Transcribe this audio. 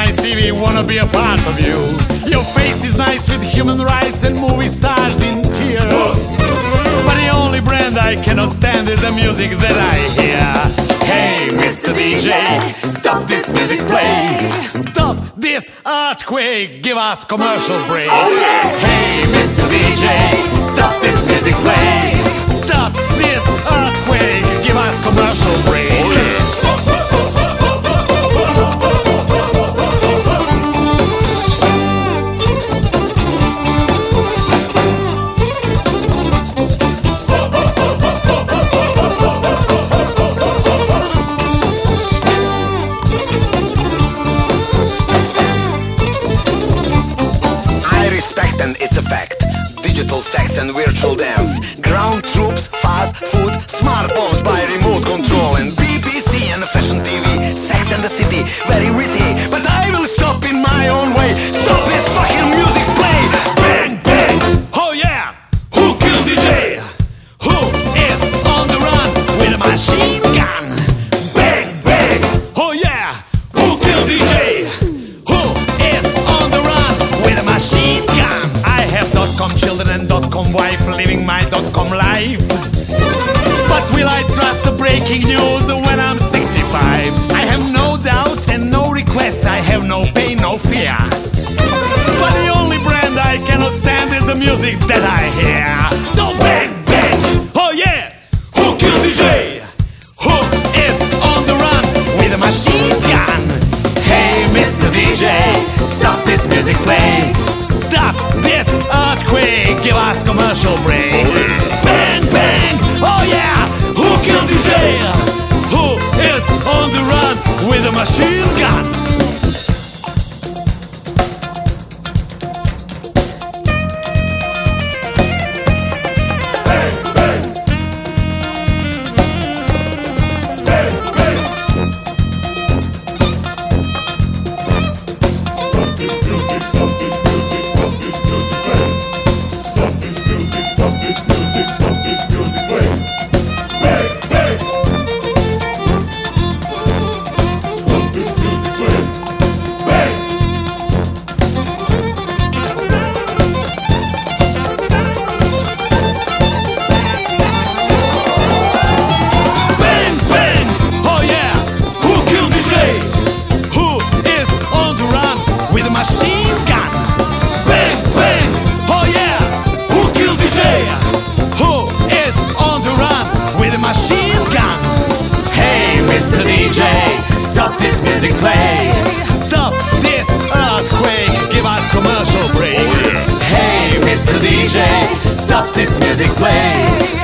my CV, wanna be a part of you. Your face is nice with human rights and movie stars in tears. But the only brand I cannot stand is the music that I hear. Hey, Mr. DJ, stop this music play. Stop this earthquake, give us commercial break. Oh, yes. Hey, Mr. DJ, stop this music play. Stop this earthquake, give us commercial break. Oh, yeah. And it's a fact. Digital sex and virtual dance, ground troops, fast food, smartphones by remote control, and BBC and fashion TV, Sex and the City, very witty. But I will stop in my own way. Stop this fucking music play. Bang, bang, oh yeah. Who killed DJ? Who is on the run with a machine gun? Bang, bang, oh yeah. Who killed DJ? Who is on the run with a machine gun? I have .com children and .com wife, living my .com life. But will I trust the breaking news when I'm 65? I have no doubts and no requests. I have no pain, no fear. But the only brand I cannot stand is the music that I hear. So bang, bang, oh yeah. Who killed DJ? Who is on the run with a machine gun? Hey, Mr. DJ, stop this music play. Stop this earthquake, give us commercial break. Bang, bang, oh yeah. Who killed DJ? Who is on the run with a machine gun? Machine gun. Bang, bang, oh yeah. Who killed DJ? Who is on the run with a machine gun? Hey, Mr. DJ, stop this music play. Stop this earthquake, give us commercial break. Hey, Mr. DJ, stop this music play.